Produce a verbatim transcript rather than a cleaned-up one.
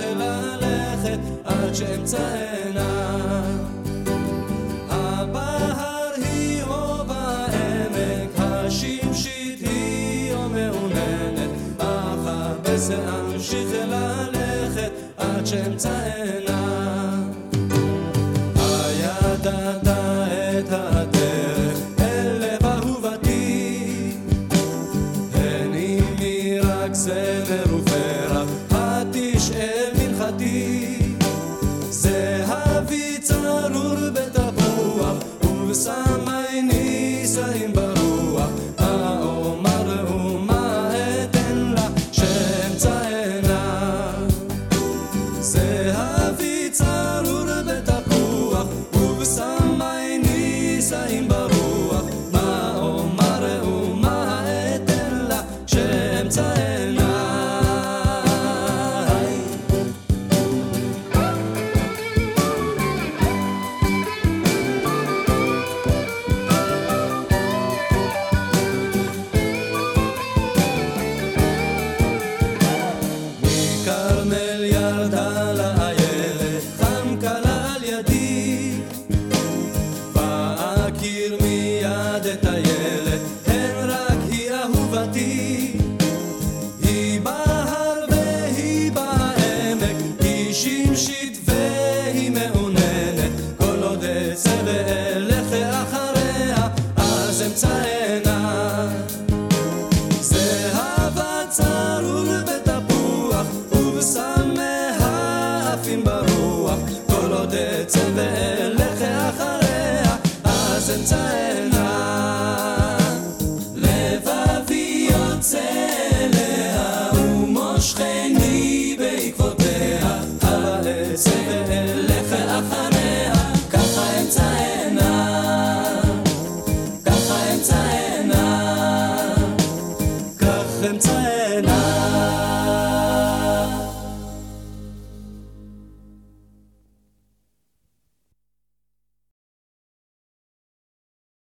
ללכת עד שאמצאנה. הבהר היא או בעמק, השמשית היא או מעוננת, אך הבשע אמשיך ללכת עד שאמצאנה. הידעת את הדרך אל לב אהובתי, הן עמי רק זמר ופרח, התשאל מנחתי. זהבי צרור בתפוח, ובשמי נישאים ברוח. מה אומר ומה אתן לה שאמצאנה. זהבי צרור בתפוח, ובשמי נישאים ברוח. מה אומר ומה אתן לה שאמצאנה. מכרמל ירדה